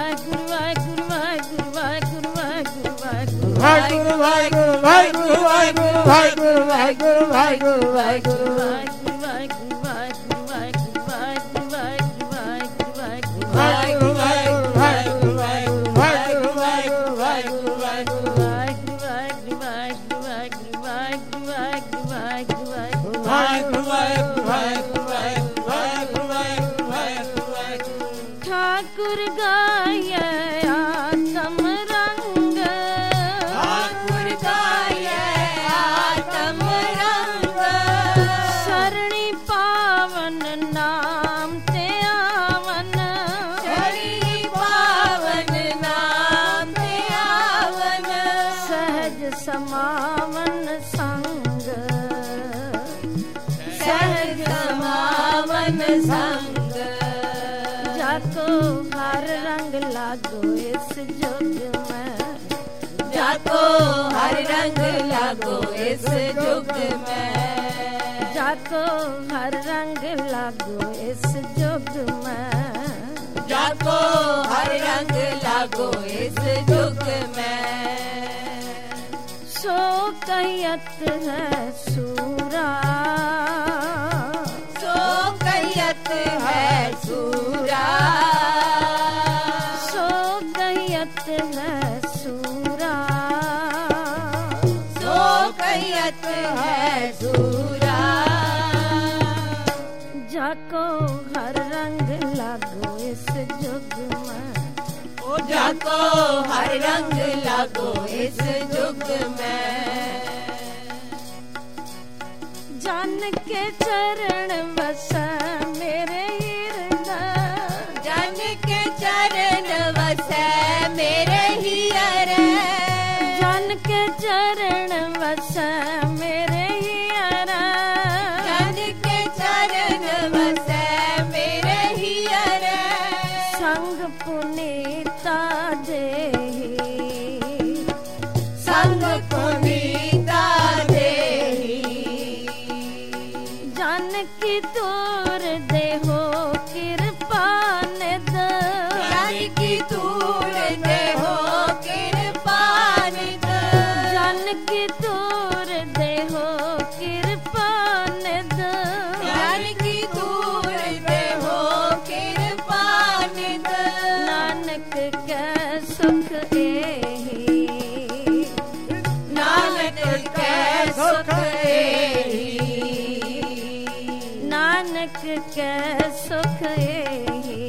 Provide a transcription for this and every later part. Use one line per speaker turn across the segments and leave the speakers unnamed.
ठाकुर गाय आत्म रंग, ठाकुर गाय आत्म रंग, शरणी पावन नाम ते आवन, शरणी पावन नाम ते आवन, सहज समावन संग, सहज समावन संग, जाको हर रंग लागो इस जुग में, जाको हर रंग लागो इस जुग में, जाको हर रंग लागो इस जुग में, जाको हर रंग लागो इस जुग में, सो कहत है सूरा, सो कहत है सूरा, सो कहत है सूरा, सो कहत है सूरा, जाको हर रंग लागो इस जुग में, ओ जाको हर रंग लागो इस जुग में, जान के चरण बस मेरे हृदय, जान के चरण बस मेरे हृदय, जान के चरण बस मेरे हृदय, जान के चरण बस मेरे हृदय, संग पुनीता देहि, संग पुनीता देहि, जानकी तूर देहो कृपा निध, जानकी तूर देहो कृपा निध, जानकी तूर देहो कृपा निध, जानकी तूर देहो कृपा निध, नानक के सुख एहि, नानक के सुख एहि, नानक के सुख एहि,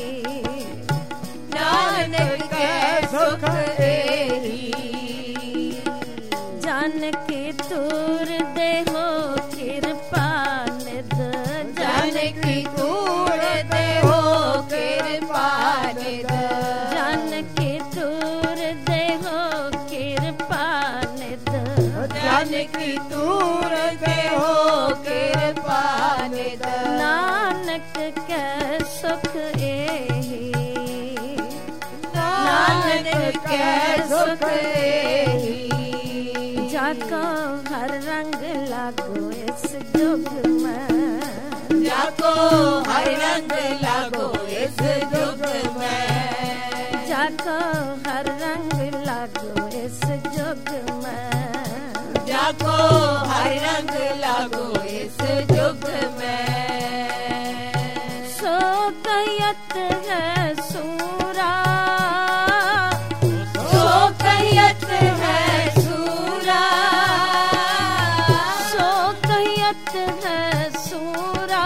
नानक के सुख एहि, जानकी तूर देहो कृपा निध, जानकी तूर देहो कृपा निध, जानकी तूर देहो कृपा निध, जानकी तूर देहो कृपा निध, नानक के सुख एहि, नानक के सुख एहि, जाको हर रंग लागो इस जुग में, जाको हर रंग लागो इस जुग में, जाको हर रंग लागो इस जुग में, जाको हर रंग लागो इस जुग में, सो कहत है सूरा, सो कहत है सूरा, सो कहत है सूरा,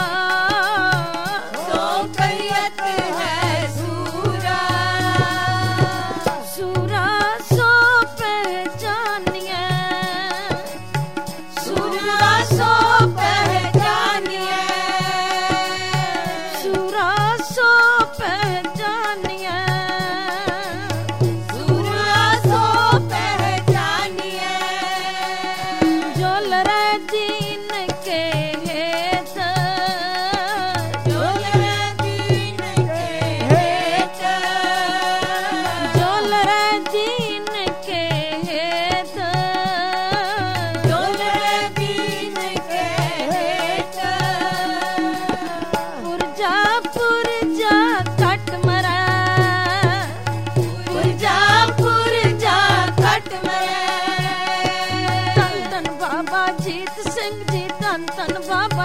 सो कहत है सूरा, सूरा सो पहचानिए, सूरा सो पहचानिए, सूरा सो पहचानिए,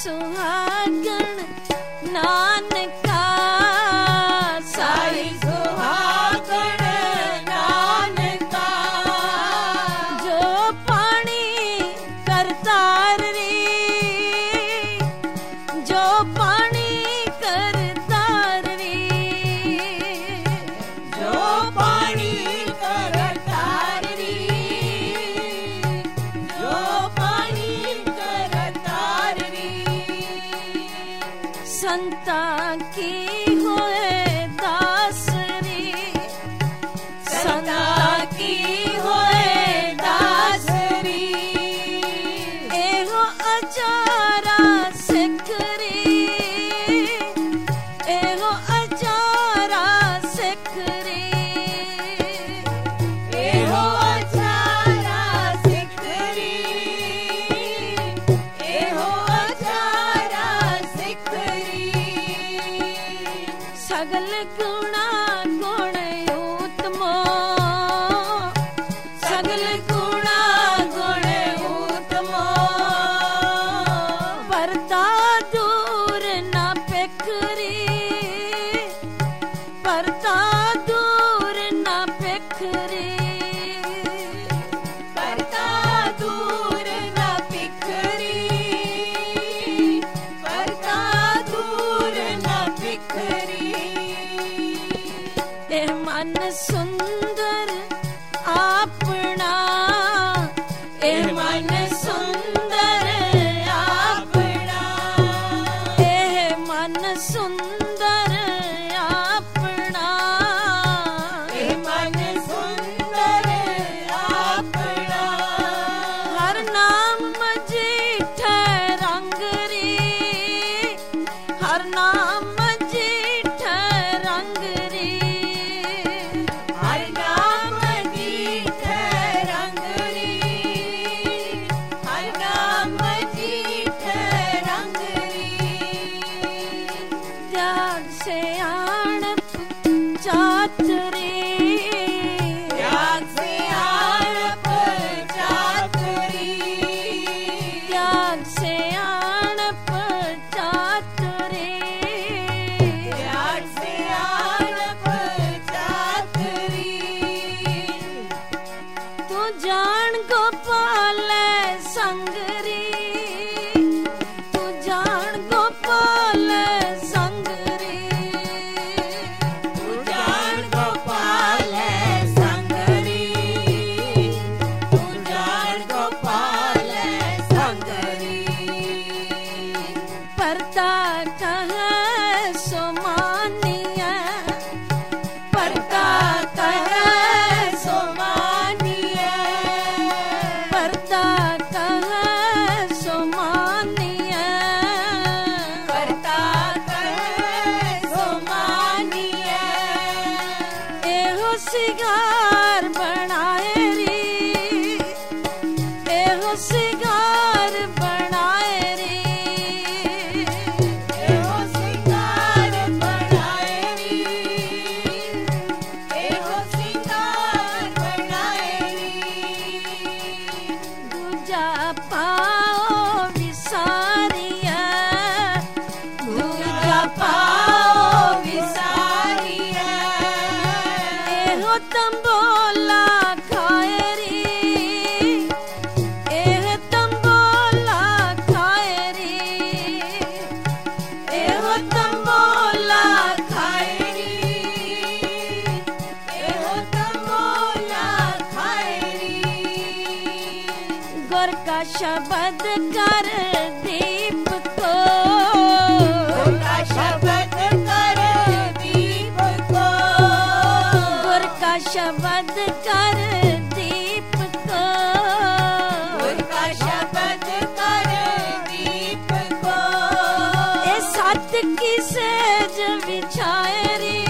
सुहागण नानका,
साई सुहागण नानका,
जो पानी करतार री, जो पानी करतार री,
जो पानी करतार री, जो पानी करतार री,
संता की होए दास री,
संता की होए दास री,
एहो अचारा सिख री, एहो अचारा सिख री,
एहो अचारा सिख री, एहो अचारा सिख री,
सगल गुणा गुण उत्तमो,
सगल गुणा गुण उत्तमो,
परता दूर न पेखरी, परता दूर न पेखरी,
करता दूर न पिखरी, करता दूर न पिखरी,
ए मन सुंदर आपना, ए मन सुंदर
अपना,
ए मन सुंदर आपना,
ए मन सुंदर अपना,
हर नाम मजीठ रंग री, हर नाम मजीठ रंग री,
हर नाम जीठ रंग री, हर नाम जीठ रंग री,
त्याग से आणप चातरी,
त्याग से आड़प चातरी,
त्याग से आणप चातरी,
त्याग से आड़प चातरी,
तू जान गोपाल संगरी, तू जान गोपाल संगरी,
तू जान गोपाल संगरी, तू जान गोपाल संगरी,
परता कह सो मानिया,
परता कह सो मानिए,
परता कह सो मानिया,
परता कह सो मानिए,
एहो सिगार बनाए री, एहो सिगार बनाए री,
एहो सिंगार बनाए री, एहो सिंगार बनाए री,
दूजा पाओ विसारिया,
दूजा पाओ विसारिया,
एहो तंबोला खाए री, एह तंबोला खाए री,
एहो तंबोला खाए री, एहो तंबोला खाए री,
गुर का शब्द कर दीप को,
उनका शब्द कर दीप को,
गुर का शब्द कर दीप को,
उनका शब्द कर दीप को,
ए सत की सेज बिछाए री,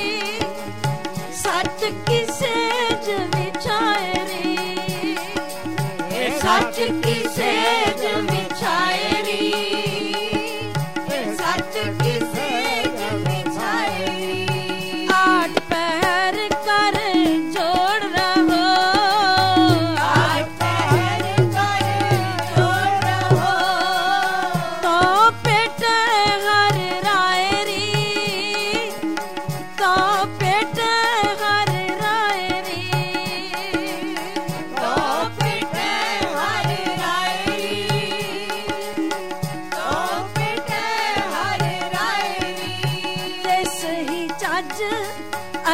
सत की सेज बिछाए री,
ए सच की सेज बिछाए री, ए सच की सेज बिछाए री,
आठ पहर कर जोड़ रहो,
आठ पहर कर जोड़ रहो,
तो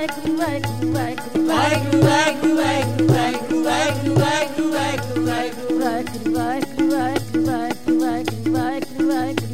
ਵਾਹਿਗੁਰੂ ਵਾਹਿਗੁਰੂ ਵਾਹਿਗੁਰੂ
ਵਾਹਿਗੁਰੂ ਵਾਹਿਗੁਰੂ ਵਾਹਿਗੁਰੂ ਵਾਹਿਗੁਰੂ ਵਾਹਿਗੁਰੂ ਵਾਹਿਗੁਰੂ ਵਾਹਿਗੁਰੂ
ਵਾਹਿਗੁਰੂ ਵਾਹਿਗੁਰੂ ਵਾਹਿਗੁਰੂ ਵਾਹਿਗੁਰੂ ਵਾਹਿਗੁਰੂ ਵਾਹਿਗੁਰੂ ਵਾਹਿਗੁਰੂ